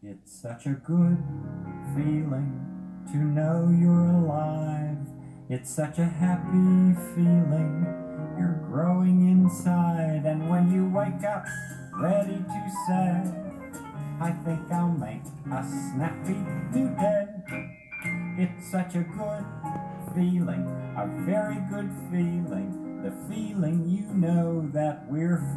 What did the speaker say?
It's such a good feeling to know you're alive. It's such a happy feeling, you're growing inside. And when you wake up ready to say, I think I'll make a snappy new day. It's such a good feeling, a very good feeling, the feeling you know that we're